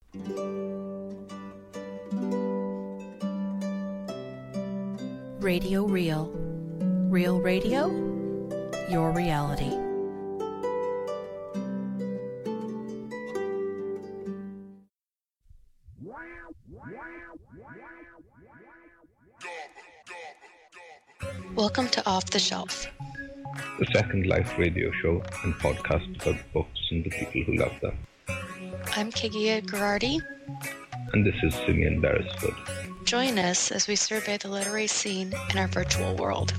Radio Real. Real radio, your reality. Welcome to Off the Shelf, the Second Life radio show and podcast about books and the people who love them. I'm Kigia Girardi. And this is Simeon Beresford. Join us as we survey the literary scene in our virtual world.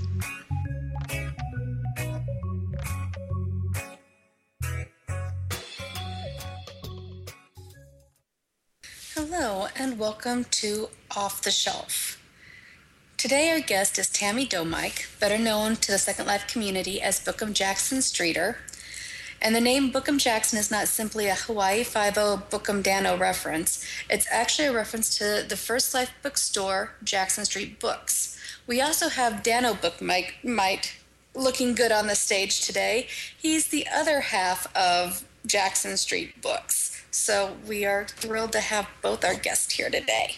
Hello, and welcome to Off the Shelf. Today our guest is Tammy Domike, better known to the Second Life community as Bookham Jackson Streeter. And the name Bookham Jackson is not simply a Hawaii Five-0 Bookham Dano reference. It's actually a reference to the First Life bookstore, Jackson Street Books. We also have Dano Bookmite looking good on the stage today. He's the other half of Jackson Street Books. So we are thrilled to have both our guests here today.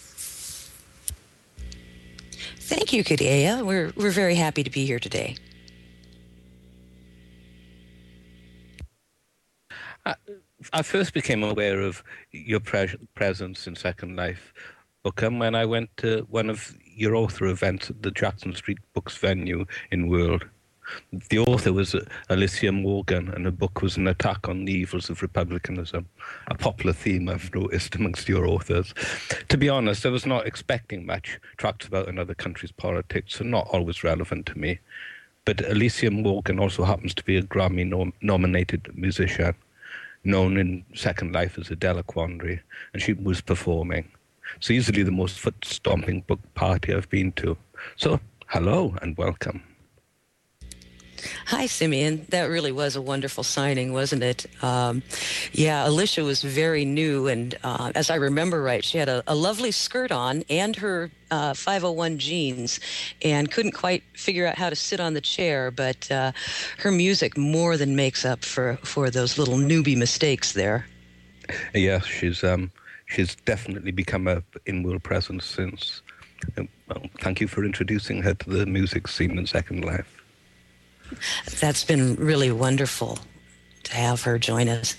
Thank you, Kadea. We're very happy to be here today. I first became aware of your presence in Second Life, Bookham, when I went to one of your author events at the Jackson Street Books venue in World. The author was Alicia Morgan, and the book was an attack on the evils of republicanism, a popular theme I've noticed amongst your authors. To be honest, I was not expecting much. Tracts about another country's politics are not always relevant to me. But Alicia Morgan also happens to be a Grammy-nominated musician, known in Second Life as Adela Quandary, and she was performing. So easily the most foot-stomping book party I've been to. So, hello and welcome. Hi, Simeon. That really was a wonderful signing, wasn't it? Alicia was very new, and as I remember right, she had a lovely skirt on and her 501 jeans, and couldn't quite figure out how to sit on the chair, but her music more than makes up for those little newbie mistakes there. Yes, she's definitely become a in-world presence since. Well, thank you for introducing her to the music scene in Second Life. That's been really wonderful to have her join us.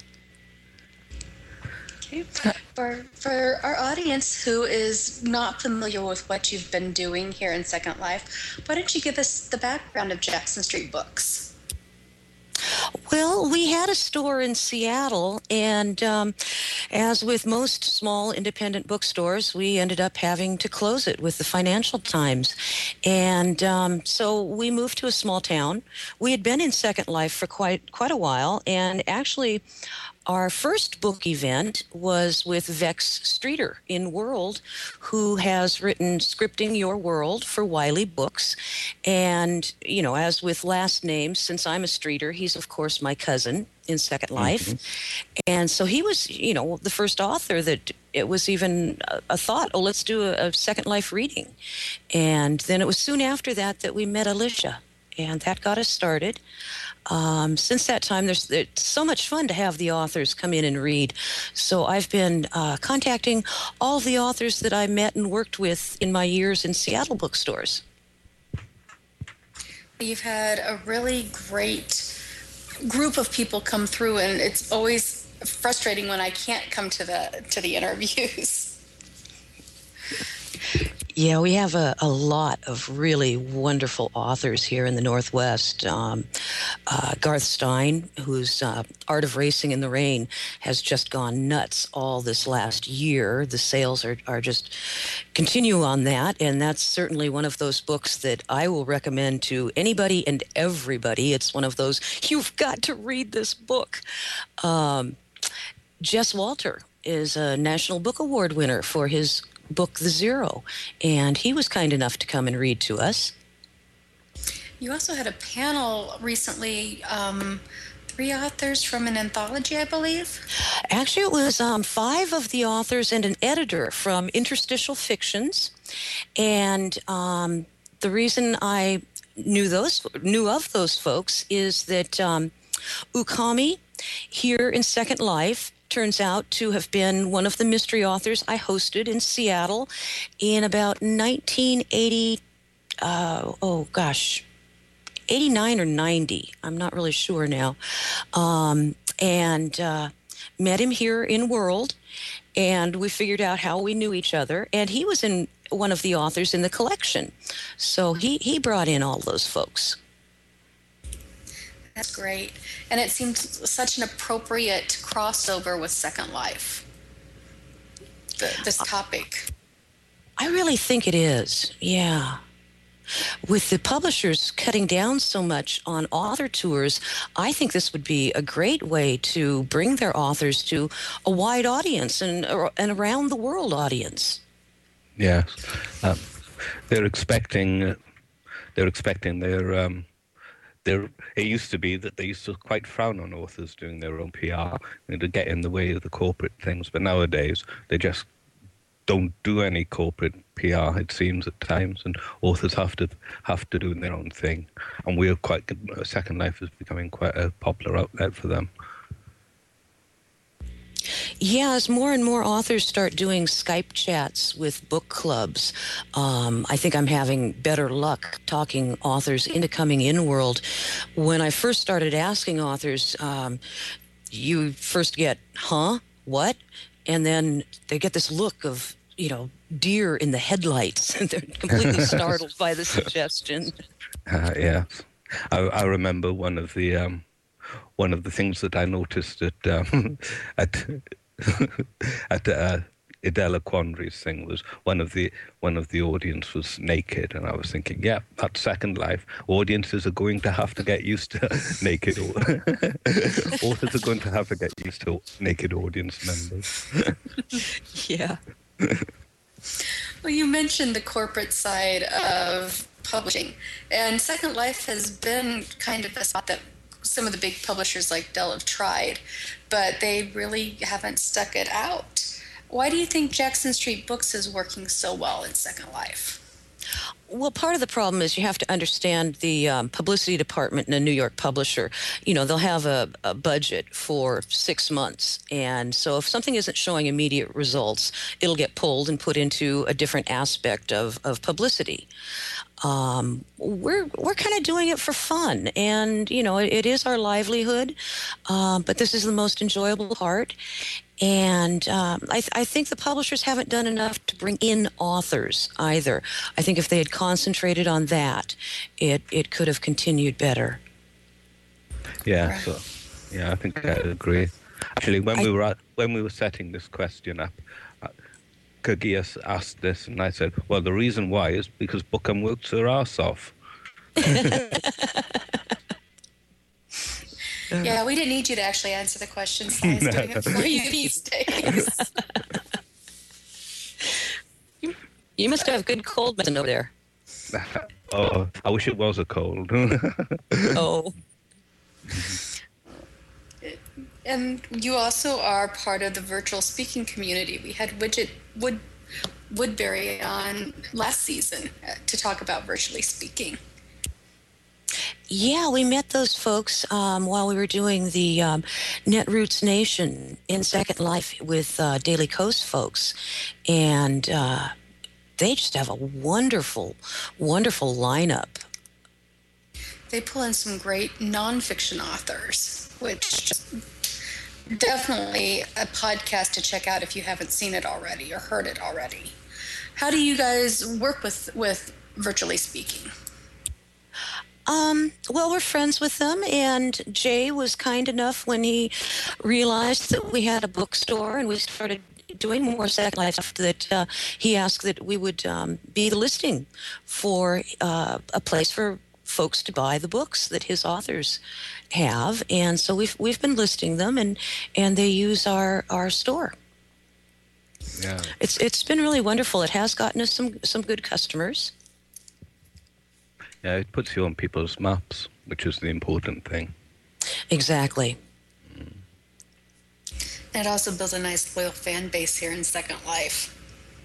Okay. For our audience who is not familiar with what you've been doing here in Second Life, why don't you give us the background of Jackson Street Books? Well, we had a store in Seattle, and as with most small independent bookstores, we ended up having to close it with the financial times. And so we moved to a small town. We had been in Second Life for quite a while, and actually our first book event was with Vex Streeter in World, who has written Scripting Your World for Wiley Books. And, as with last names, since I'm a Streeter, he's, of course, my cousin in Second Life. Mm-hmm. And so he was, the first author that it was even a thought, let's do a Second Life reading. And then it was soon after that we met Alicia, and that got us started. Since that time, it's so much fun to have the authors come in and read. So I've been contacting all the authors that I met and worked with in my years in Seattle bookstores. You've had a really great group of people come through, and it's always frustrating when I can't come to the interviews. Yeah, we have a lot of really wonderful authors here in the Northwest. Garth Stein, whose Art of Racing in the Rain has just gone nuts all this last year. The sales are just continue on that, and that's certainly one of those books that I will recommend to anybody and everybody. It's one of those, you've got to read this book. Jess Walter is a National Book Award winner for his book The Zero, and he was kind enough to come and read to us. You also had a panel recently, 3 authors from an anthology, I believe? Actually, it was 5 of the authors and an editor from Interstitial Fictions, and the reason I knew of those folks is that Ukami here in Second Life turns out to have been one of the mystery authors I hosted in Seattle in about 1980, 89 or 90. I'm not really sure now. And met him here in World, and we figured out how we knew each other. And he was in one of the authors in the collection. So he brought in all those folks. That's great. And it seems such an appropriate crossover with Second Life, this topic. I really think it is, yeah. With the publishers cutting down so much on author tours, I think this would be a great way to bring their authors to a wide audience and around the world audience. Yes. They're expecting their it used to be that they used to quite frown on authors doing their own PR to get in the way of the corporate things, but nowadays they just don't do any corporate PR, it seems, at times, and authors have to do their own thing. And Second Life is becoming quite a popular outlet for them. Yeah, as more and more authors start doing Skype chats with book clubs, I think I'm having better luck talking authors into coming in World. When I first started asking authors, you first get, huh? What? And then they get this look of, deer in the headlights, and they're completely startled by the suggestion. Yeah, I remember one of the things that I noticed at Idella Quandary's thing was one of the audience was naked, and I was thinking, yeah, that's Second Life. Audiences are going to have to get used to naked. Authors are going to have to get used to naked audience members. Yeah. Well, you mentioned the corporate side of publishing, and Second Life has been kind of a spot that some of the big publishers like Dell have tried, but they really haven't stuck it out. Why do you think Jackson Street Books is working so well in Second Life? Well, part of the problem is you have to understand the publicity department in a New York publisher. They'll have a budget for 6 months. And so if something isn't showing immediate results, it'll get pulled and put into a different aspect of publicity. We're kind of doing it for fun, and it is our livelihood, but this is the most enjoyable part. And I think the publishers haven't done enough to bring in authors either. I think if they had concentrated on that, it could have continued better. Yeah, so I think I agree. Actually, when we were setting this question up, Kagias asked this, and I said, well, the reason why is because Bookham works her arse off. Yeah, we didn't need you to actually answer the question. Sai's doing it for you these days. You must have good cold medicine over there. Oh, I wish it was a cold. Oh. And you also are part of the virtual speaking community. We had Woodbury on last season to talk about virtually speaking. Yeah, we met those folks while we were doing the Netroots Nation in Second Life with Daily Coast folks. And they just have a wonderful, wonderful lineup. They pull in some great nonfiction authors, which definitely a podcast to check out if you haven't seen it already or heard it already. How do you guys work with virtually speaking? Well, we're friends with them, and Jay was kind enough when he realized that we had a bookstore and we started doing more Second Life stuff that he asked that we would be the listing for a place for folks to buy the books that his authors have, and so we've been listing them, and they use our store. Yeah, it's been really wonderful. It has gotten us some good customers. Yeah, it puts you on people's maps, which is the important thing. Exactly. It also builds a nice loyal fan base here in Second Life.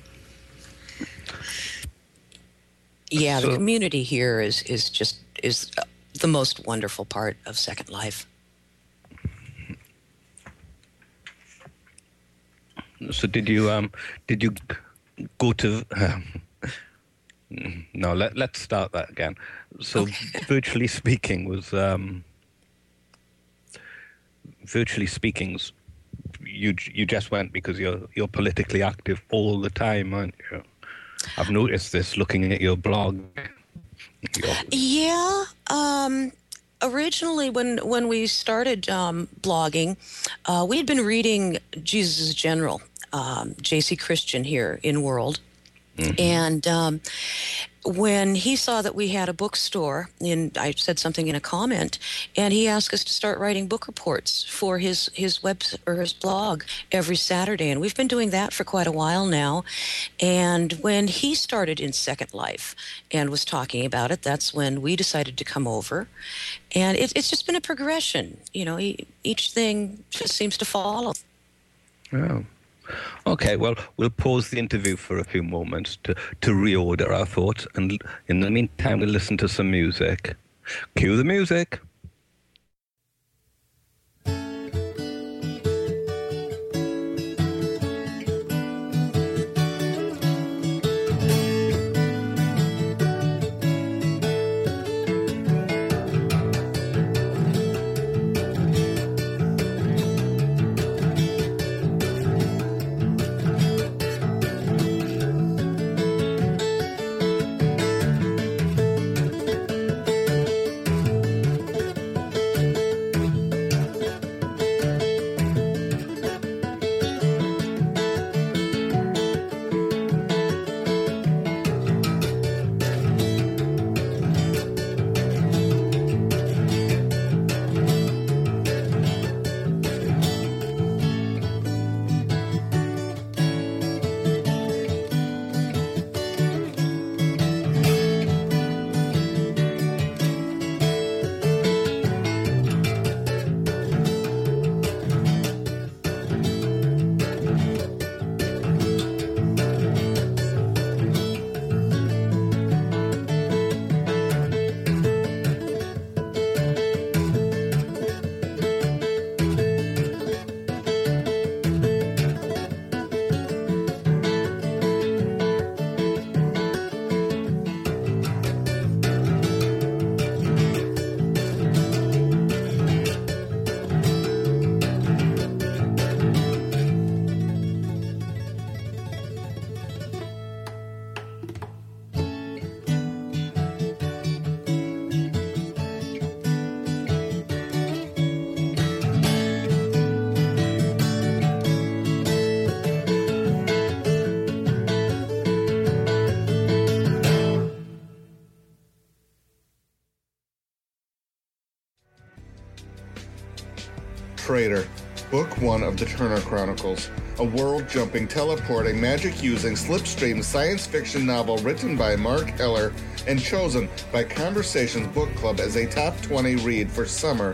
Yeah, the community here is the most wonderful part of Second Life. So did you go to? No, let's start that again. So Okay. virtually speaking was virtually speaking's. You just went because you're politically active all the time, aren't you? I've noticed this looking at your blog. Yeah. Originally, when we started blogging, we had been reading Jesus General, J.C. Christian here in World. Mm-hmm. And when he saw that we had a bookstore, and I said something in a comment, and he asked us to start writing book reports for his web or his blog every Saturday, and we've been doing that for quite a while now. And when he started in Second Life and was talking about it, that's when we decided to come over, and it's just been a progression. Each thing just seems to follow. Oh. Okay, well, we'll pause the interview for a few moments to reorder our thoughts, and in the meantime, we'll listen to some music. Cue the music. Traitor, Book 1 of the Turner Chronicles, a world-jumping, teleporting, magic-using, slipstream science fiction novel written by Mark Eller and chosen by Conversations Book Club as a top 20 read for summer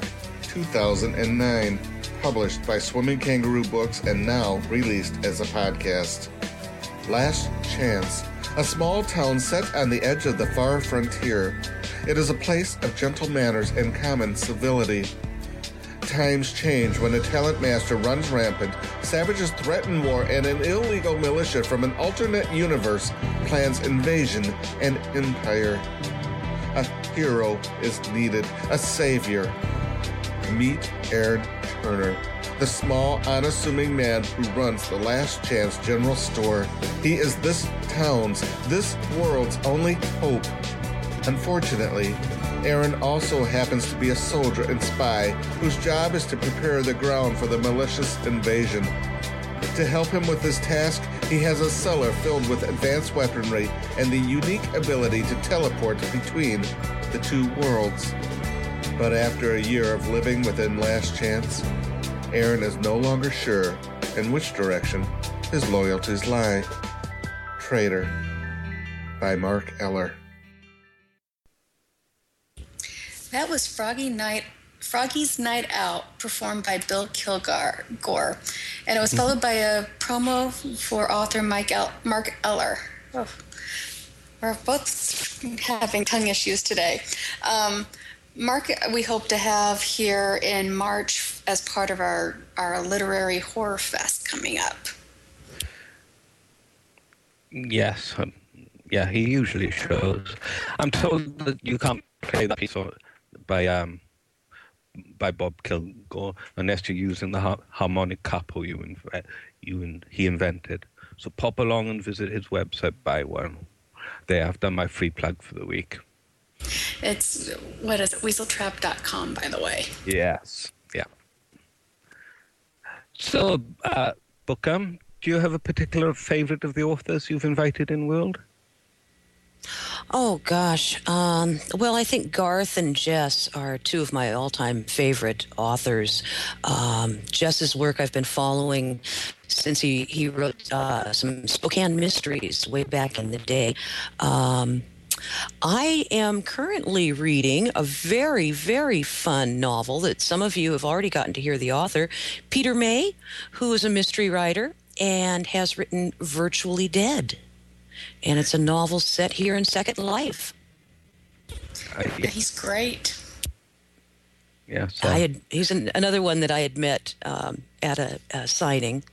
2009, published by Swimming Kangaroo Books and now released as a podcast. Last Chance, a small town set on the edge of the far frontier. It is a place of gentle manners and common civility. Times change when a talent master runs rampant, savages threaten war, and an illegal militia from an alternate universe plans invasion and empire. A hero is needed, a savior. Meet Aaron Turner, the small, unassuming man who runs the Last Chance General Store. He is this town's, this world's only hope. Unfortunately, Aaron also happens to be a soldier and spy whose job is to prepare the ground for the malicious invasion. To help him with this task, he has a cellar filled with advanced weaponry and the unique ability to teleport between the two worlds. But after a year of living within Last Chance, Aaron is no longer sure in which direction his loyalties lie. Traitor by Mark Eller. That was Froggy's Night Out, performed by Bill Kilgore, and it was followed by a promo for author Mark Eller. Oh, we're both having tongue issues today. Mark, we hope to have here in March as part of our literary horror fest coming up. Yes. Yeah, he usually shows. I'm told that you can't play that piece by Bob Kilgore unless you're using the harmonic capo he invented. So pop along and visit his website, buy one. There, I've done my free plug for the week. It's, what is it, weaseltrap.com, by the way. Yes, yeah. So, Bookham, do you have a particular favorite of the authors you've invited in World? Oh, gosh. Well, I think Garth and Jess are two of my all-time favorite authors. Jess's work I've been following since he wrote some Spokane Mysteries way back in the day. I am currently reading a very, very fun novel that some of you have already gotten to hear the author, Peter May, who is a mystery writer and has written Virtually Dead. And it's a novel set here in Second Life. He's great. Yeah, he's another one that I had met at a signing.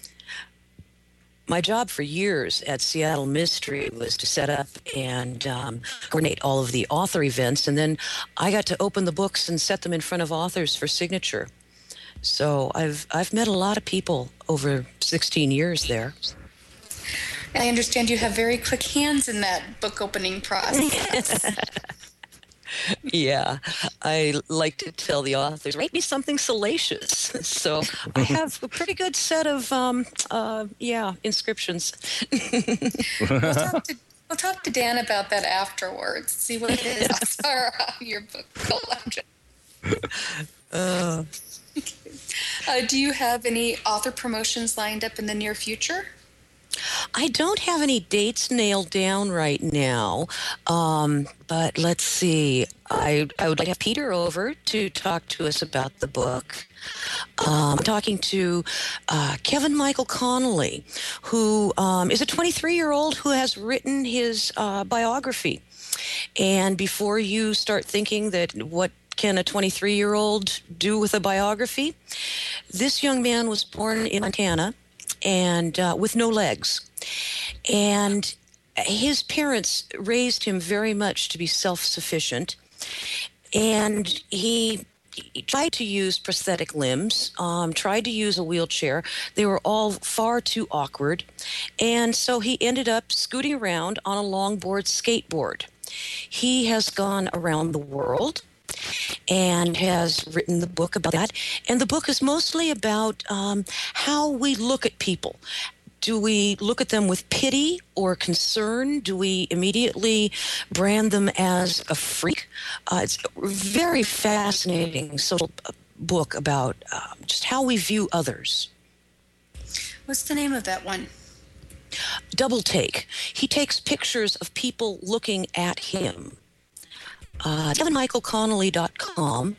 My job for years at Seattle Mystery was to set up and coordinate all of the author events, and then I got to open the books and set them in front of authors for signature. So I've met a lot of people over 16 years there. I understand you have very quick hands in that book opening process. Yeah, I like to tell the authors, write me something salacious. So I have a pretty good set of, inscriptions. We'll talk to Dan about that afterwards. See what it is for your book collection. Do you have any author promotions lined up in the near future? I don't have any dates nailed down right now, but let's see. I would like to have Peter over to talk to us about the book. I'm talking to Kevin Michael Connolly, who is a 23-year-old who has written his biography. And before you start thinking that what can a 23-year-old do with a biography, this young man was born in Montana and with no legs. And his parents raised him very much to be self-sufficient. And he tried to use prosthetic limbs, tried to use a wheelchair. They were all far too awkward. And so he ended up scooting around on a longboard skateboard. He has gone around the world and has written the book about that. And the book is mostly about how we look at people. Do we look at them with pity or concern? Do we immediately brand them as a freak? It's a very fascinating social book about just how we view others. What's the name of that one? Double Take. He takes pictures of people looking at him. KevinMichaelConnolly.com,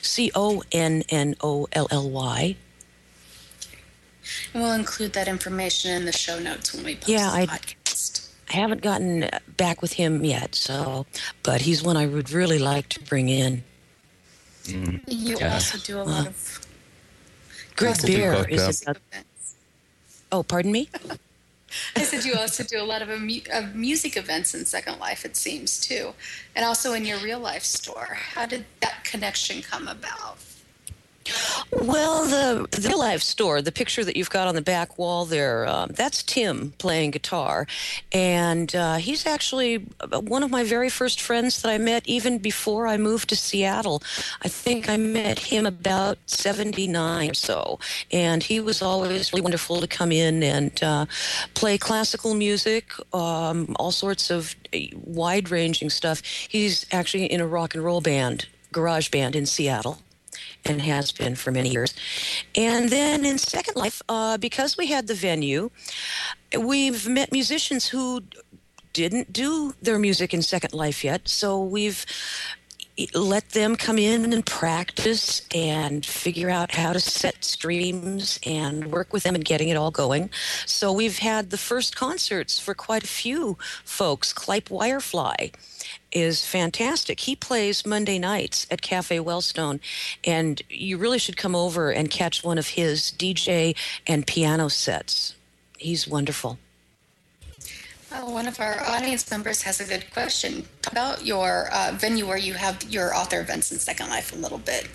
CONNOLLY. And we'll include that information in the show notes when we post the podcast. I haven't gotten back with him yet, but he's one I would really like to bring in. You also do a lot of... Greg Bear is... Oh, pardon me? I said you also do a lot of music events in Second Life, it seems, too. And also in your real life store. How did that connection come about? Well, the real life store, the picture that you've got on the back wall there, that's Tim playing guitar. And he's actually one of my very first friends that I met even before I moved to Seattle. I think I met him about 79 or so. And he was always really wonderful to come in and play classical music, all sorts of wide-ranging stuff. He's actually in a rock and roll band, garage band in Seattle, and has been for many years. And then in Second Life, because we had the venue, we've met musicians who didn't do their music in Second Life yet, so we've let them come in and practice and figure out how to set streams and work with them in getting it all going. So we've had the first concerts for quite a few folks. Clipe Wirefly is fantastic. He plays Monday nights at Cafe Wellstone, and you really should come over and catch one of his DJ and piano sets. He's wonderful. One of our audience members has a good question. Talk about your venue where you have your author events in Second Life a little bit.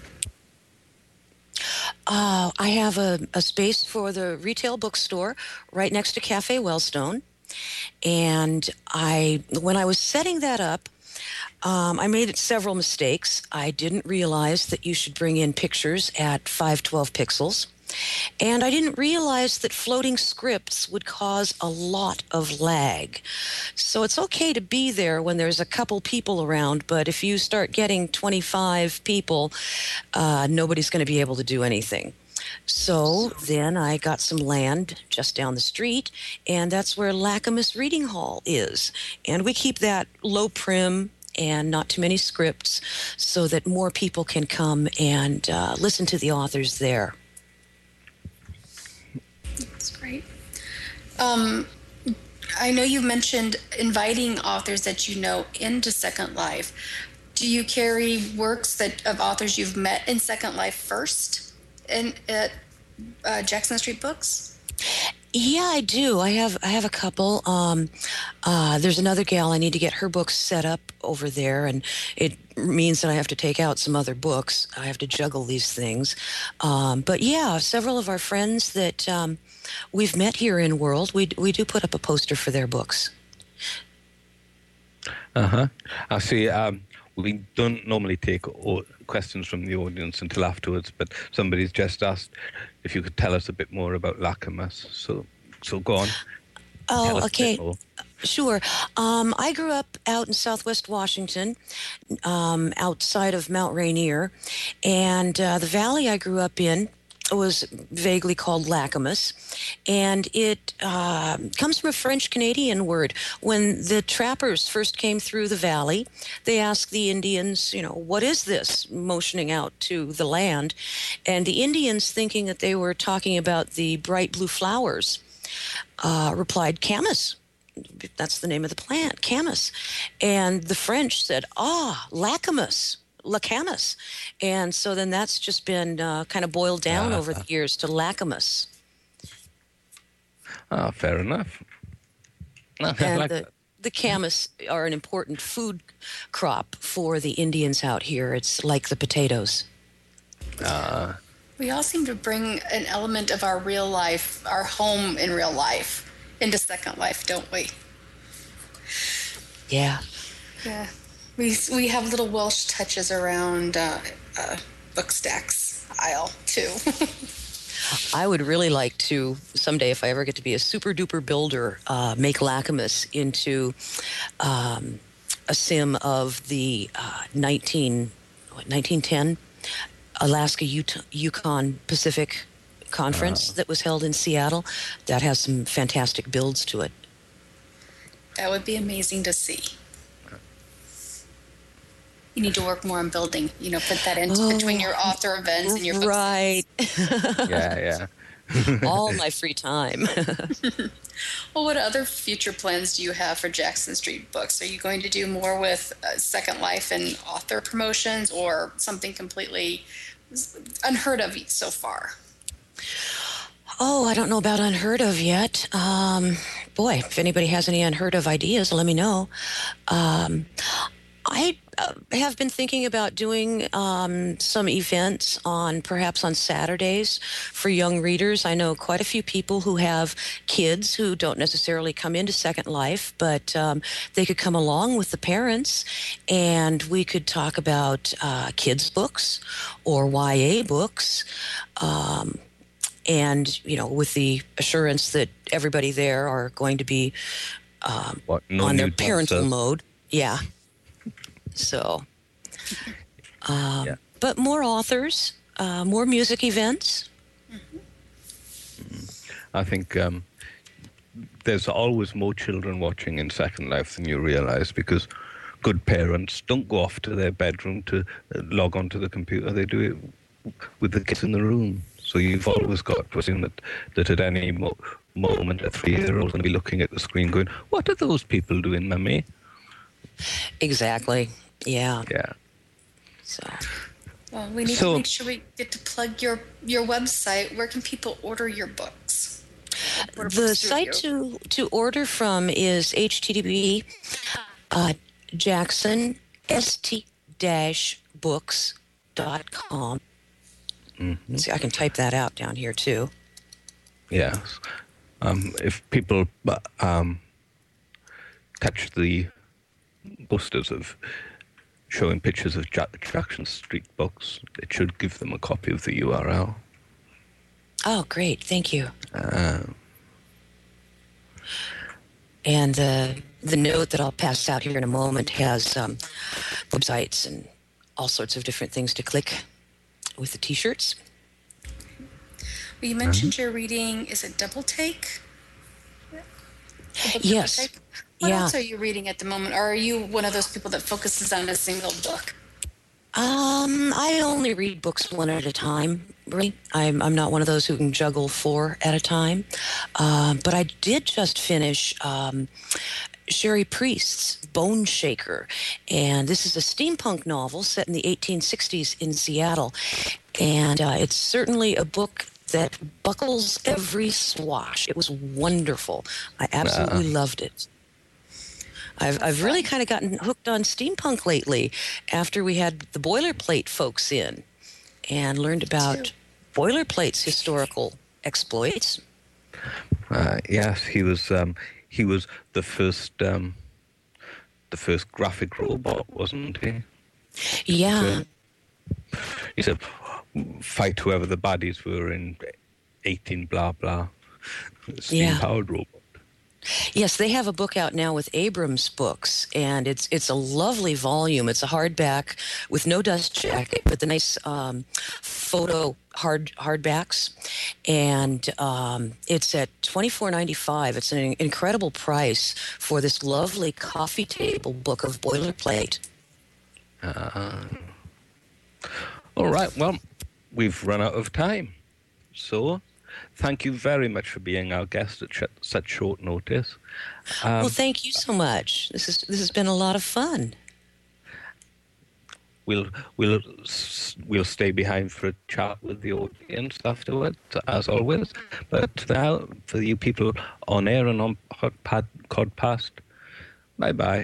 I have a space for the retail bookstore right next to Cafe Wellstone. And when I was setting that up, I made several mistakes. I didn't realize that you should bring in pictures at 512 pixels. And I didn't realize that floating scripts would cause a lot of lag. So it's okay to be there when there's a couple people around, but if you start getting 25 people, nobody's going to be able to do anything. So then I got some land just down the street, and that's where Lacamas Reading Hall is. And we keep that low prim and not too many scripts so that more people can come and listen to the authors there. That's great. I know you mentioned inviting authors that you know into Second Life. Do you carry works of authors you've met in Second Life first at Jackson Street Books? Yeah, I do. I have a couple. There's another gal I need to get her books set up over there, and it means that I have to take out some other books. I have to juggle these things. But yeah, several of our friends that we've met here in World, we do put up a poster for their books. I see. We don't normally take questions from the audience until afterwards, but somebody's just asked if you could tell us a bit more about Lacamas. So go on. Oh, okay. Sure. I grew up out in Southwest Washington, outside of Mount Rainier, and the valley I grew up in was vaguely called Lacamas, and it comes from a French-Canadian word. When the trappers first came through the valley, they asked the Indians, what is this, motioning out to the land, and the Indians, thinking that they were talking about the bright blue flowers, replied, camas. That's the name of the plant, camas. And the French said, Lacamas. Lacamas. And so then that's just been kind of boiled down over the years to Lacamas. Fair enough. And the camas are an important food crop for the Indians out here. It's like the potatoes. We all seem to bring an element of our real life, our home in real life, into Second Life, don't we? Yeah. Yeah. We have little Welsh touches around book stacks aisle, too. I would really like to, someday, if I ever get to be a super-duper builder, make Lacamas into a sim of the 1910 Alaska Yukon Pacific Conference that was held in Seattle. That has some fantastic builds to it. That would be amazing to see. You need to work more on building, put that into between your author events and your book. Right. Yeah. All my free time. Well, what other future plans do you have for Jackson Street Books? Are you going to do more with Second Life and author promotions, or something completely unheard of so far? Oh, I don't know about unheard of yet. Boy, if anybody has any unheard of ideas, let me know. I have been thinking about doing some events perhaps on Saturdays for young readers. I know quite a few people who have kids who don't necessarily come into Second Life, but they could come along with the parents, and we could talk about kids' books or YA books, and, with the assurance that everybody there are going to be on their parental mode. Yeah. So, but more authors, more music events. I think there's always more children watching in Second Life than you realize, because good parents don't go off to their bedroom to log onto the computer. They do it with the kids in the room. So you've always got to assume that at any moment a 3-year-old going to be looking at the screen going, "What are those people doing, Mummy?" Exactly. Yeah. Yeah. So. Well, we need to make sure we get to plug your website. Where can people order your books? The site to order from is http jackson-books.com. Mm-hmm. See, I can type that out down here too. Yes. If people catch the posters of showing pictures of Jackson Street books, it should give them a copy of the URL. Oh, great. Thank you. And the note that I'll pass out here in a moment has websites and all sorts of different things to click with the T-shirts. Well, you mentioned you're reading, is it Double Take? Yes. Double Take? What else are you reading at the moment? Or are you one of those people that focuses on a single book? I only read books one at a time, really. I'm not one of those who can juggle 4 at a time. But I did just finish Sherry Priest's Bone Shaker. And this is a steampunk novel set in the 1860s in Seattle. And it's certainly a book that buckles every swash. It was wonderful. I absolutely loved it. I've really kind of gotten hooked on steampunk lately after we had the Boilerplate folks in and learned about Boilerplate's historical exploits. Yes, he was the first graphic robot, wasn't he? Yeah. He said, fight whoever the baddies were in 18 blah blah. Steam-powered robot. Yes, they have a book out now with Abrams Books, and it's a lovely volume. It's a hardback with no dust jacket, but the nice photo hardbacks, and it's at $24.95. It's an incredible price for this lovely coffee table book of Boilerplate. All right, well, we've run out of time, so thank you very much for being our guest at such short notice. Well, thank you so much. This has been a lot of fun. We'll stay behind for a chat with the audience afterwards, as always. But now, for you people on air and on Codcast, bye-bye.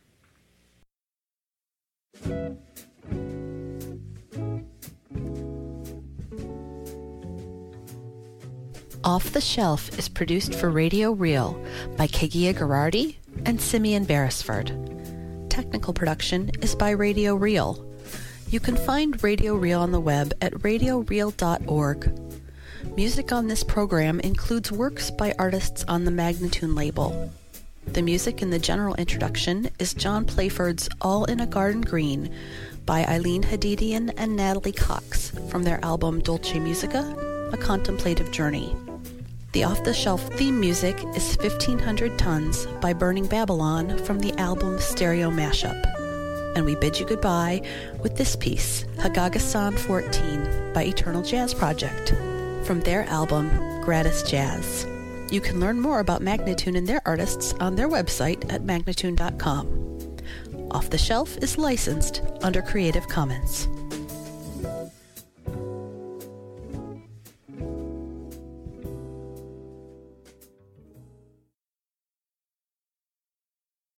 Off the Shelf is produced for Radio Real by Kegia Gerardi and Simeon Beresford. Technical production is by Radio Real. You can find Radio Real on the web at radioreal.org. Music on this program includes works by artists on the Magnatune label. The music in the general introduction is John Playford's All in a Garden Green by Eileen Hadidian and Natalie Cox from their album Dolce Musica, A Contemplative Journey. The off-the-shelf theme music is 1500 Tons by Burning Babylon from the album Stereo Mashup. And we bid you goodbye with this piece, Hagaga-san 14 by Eternal Jazz Project, from their album Gratis Jazz. You can learn more about Magnatune and their artists on their website at magnatune.com. Off the Shelf is licensed under Creative Commons.